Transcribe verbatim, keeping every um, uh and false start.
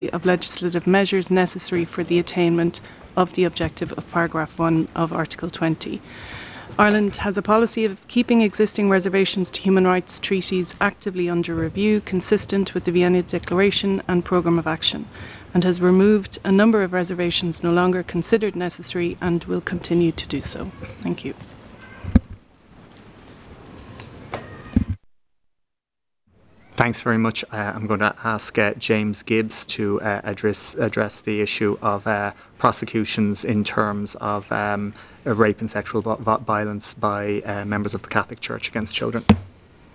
of legislative measures necessary for the attainment of the objective of paragraph one of Article twenty. Ireland has a policy of keeping existing reservations to human rights treaties actively under review, consistent with the Vienna Declaration and Programme of Action, and has removed a number of reservations no longer considered necessary and will continue to do so. Thank you. Thanks very much. Uh, I'm going to ask uh, James Gibbs to uh, address address the issue of uh, prosecutions in terms of um, rape and sexual violence by uh, members of the Catholic Church against children.